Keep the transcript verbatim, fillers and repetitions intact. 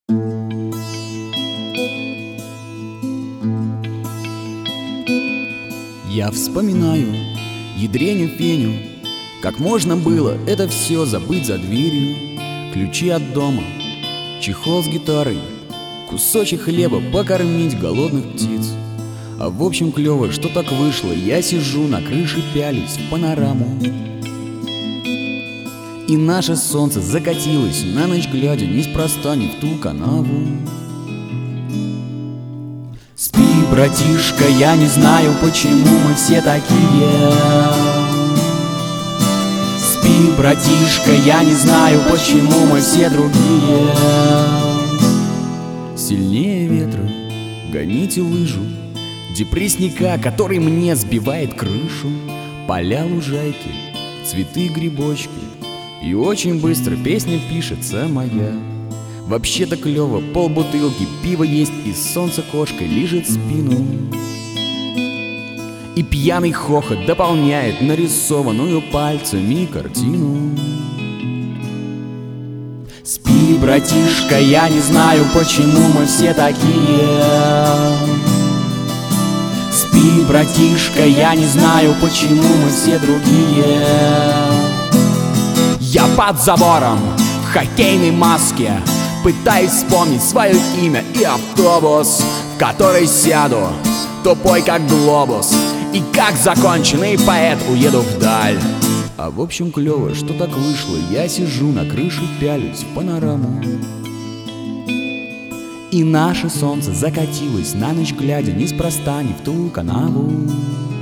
Я вспоминаю ядреню Феню, как можно было это все забыть за дверью. Ключи от дома, чехол с гитарой, кусочек хлеба покормить голодных птиц. А в общем клево, что так вышло. Я сижу на крыше, пялюсь в панораму, и наше солнце закатилось на ночь глядя, неспроста не в ту канаву. Спи, братишка, я не знаю, почему мы все такие. Спи, братишка, я не знаю, почему мы все другие. Сильнее ветра гоните лыжу, депрессника, который мне сбивает крышу. Поля, лужайки, цветы, грибочки, и очень быстро песня пишется моя. Вообще-то клёво, полбутылки пива есть, и солнце кошкой лижет спину. И пьяный хохот дополняет нарисованную пальцами картину. Спи, братишка, я не знаю, почему мы все такие. Спи, братишка, я не знаю, почему мы все другие. Я под забором в хоккейной маске пытаюсь вспомнить свое имя и автобус, в который сяду, тупой как глобус, и как законченный поэт уеду вдаль. А в общем клево, что так вышло. Я сижу на крыше, пялюсь в панораму, и наше солнце закатилось на ночь глядя, неспроста не в ту канаву.